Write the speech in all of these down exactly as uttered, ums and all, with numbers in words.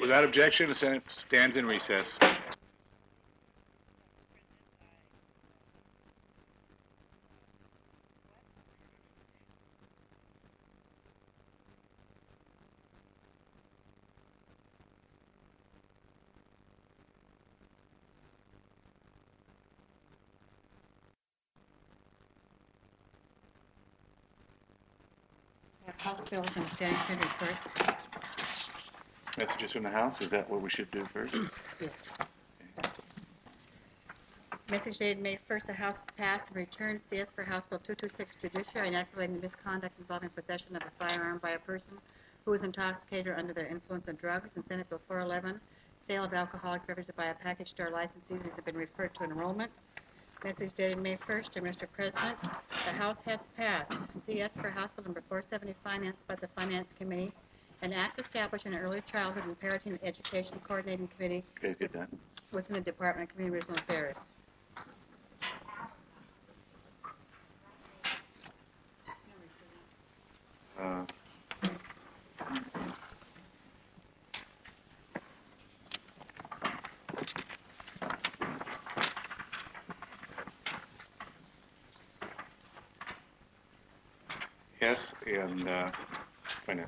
Without objection, the Senate stands in recess. We have House bills and standing committee reports. Messages from the House, is that what we should do first? Yes. Message dated May first, the House has passed and returned C S for House Bill two twenty-six, Judiciary Inactivating Misconduct Involving Possession of a Firearm by a Person who is Intoxicated or Under the Influence of Drugs, and Senate Bill four eleven, Sale of Alcoholic Beverages by a Package Store Licensees. These have been referred to enrollment. Message dated May first, dear Mister President, the House has passed C S for House Bill number four seventy, financed by the Finance Committee, an act establishing an early childhood and parenting education coordinating committee Okay, get that. within the Department of Community and Regional Affairs. Uh, Yes, and uh, finance.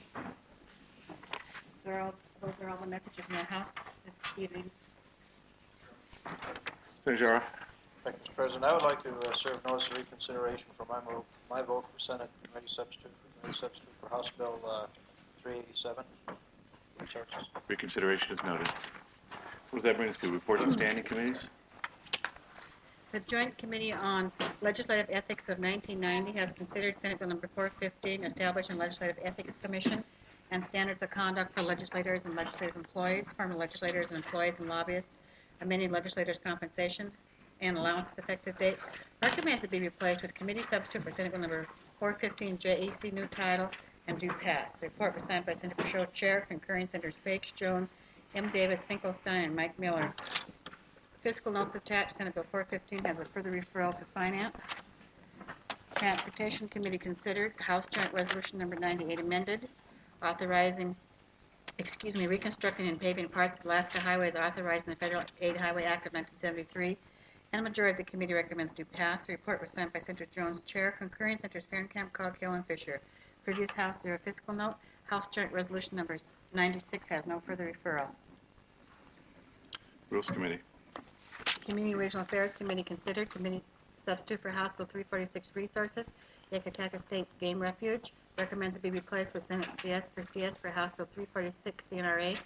Those are all, those are all the messages in the House this evening. Senator Jarrah. Thank you, Mister President. I would like to uh, serve notice of reconsideration for my, mo my vote for Senate Committee Substitute for Committee Substitute for House Bill uh, three eighty-seven. Resources. Reconsideration is noted. What does that bring us to? Reports and standing committees? The Joint Committee on Legislative Ethics of nineteen ninety has considered Senate Bill number four fifteen, establishing Legislative Ethics Commission and standards of conduct for legislators and legislative employees, former legislators and employees and lobbyists, amending legislators' compensation and allowance effective date. Recommends it be replaced with committee substitute for Senate Bill number four fifteen J E C, new title, and do pass. The report was signed by Senator Pashot, Chair, concurring Senators Fakes, Jones, M. Davis, Finkelstein, and Mike Miller. Fiscal notes attached. Senate Bill four fifteen has a further referral to Finance. Transportation Committee considered House Joint Resolution number ninety-eight amended, authorizing, excuse me, reconstructing and paving parts of Alaska highways authorized in the Federal Aid Highway Act of nineteen seventy-three, and the majority of the committee recommends do pass. The report was signed by Senator Jones, Chair, concurring Senators Fahrenkamp, Coghill, and Fisher. Previous House, zero fiscal note. House Joint Resolution number ninety-six has no further referral. Rules Committee. Community and Regional Affairs Committee considered committee substitute for House Bill three forty-six, Resources, Yakataka State Game Refuge. Recommends it be replaced with Senate C S for C S for House Bill three forty-six, C N R A.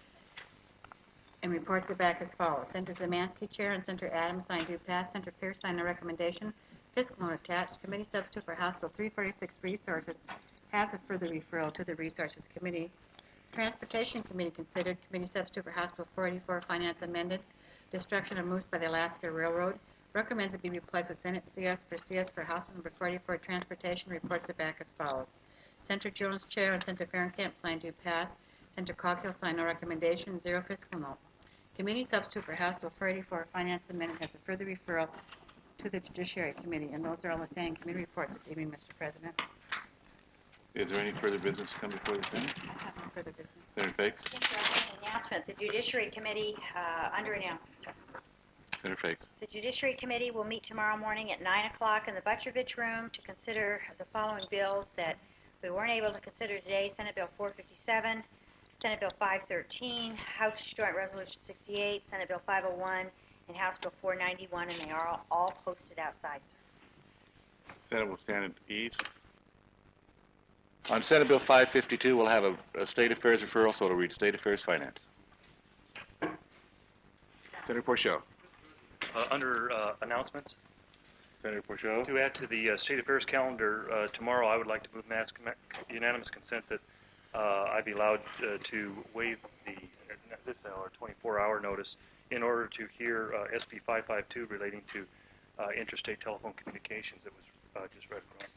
And reports are back as follows. Senator Zemansky, Chair, and Senator Adams signed do pass. Senator Pierce signed no recommendation. Fiscal note attached. Committee substitute for House Bill three forty-six, Resources, has a further referral to the Resources Committee. Transportation Committee considered committee substitute for House Bill four eighty-four, Finance amended, destruction of moose by the Alaska Railroad. Recommends it be replaced with Senate C S for C S for House Bill number forty-four, Transportation. Reports are back as follows. Senator Jones, Chair, and Senator Fahrenkamp signed do pass. Senator Coghill signed no recommendation, zero fiscal note. Committee substitute for House Bill four eighty-four, Finance amendment, has a further referral to the Judiciary Committee, and those are all the standing committee reports this evening, Mister President. Is there any further business to come before the Senate? I have no further business. Senator Fakes? Yes, sir. I have an announcement. The Judiciary Committee, uh, under announcements, sir. Senator Fakes. The Judiciary Committee will meet tomorrow morning at nine o'clock in the Butrovich Room to consider the following bills that we weren't able to consider today: Senate Bill four fifty-seven, Senate Bill five thirteen, House Joint Resolution sixty-eight, Senate Bill five oh one, and House Bill four ninety-one, and they are all, all posted outside, sir. Senate will stand at ease. On Senate Bill five fifty-two, we'll have a, a State Affairs referral, so it'll read State Affairs Finance. Senator Porchel. Uh, under uh, announcements, Senator Porchel. to add to the uh, State Affairs calendar uh, tomorrow, I would like to move mass com unanimous consent that uh, I be allowed uh, to waive the uh, this hour twenty-four hour notice in order to hear uh, S B five fifty-two relating to uh, interstate telephone communications that was uh, just read across.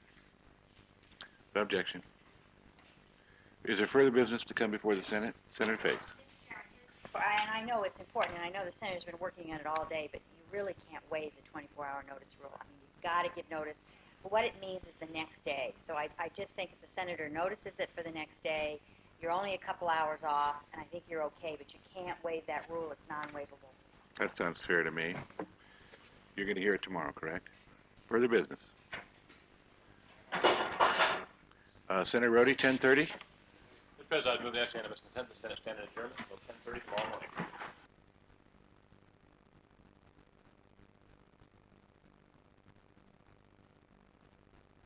No objection. Is there further business to come before the Senate? Senator Fakes. And I know it's important, and I know the Senator's been working on it all day, but you really can't waive the twenty-four hour notice rule. I mean, you've got to give notice. But what it means is the next day. So I, I just think if the Senator notices it for the next day, You're only a couple hours off, and I think you're okay, but you can't waive that rule. It's non-waivable. That sounds fair to me. You're going to hear it tomorrow, correct? Further business. Uh, Senator Rhodey, ten thirty? Mister President, I move the next unanimous consent, the Senate stand in adjournment until ten thirty tomorrow morning.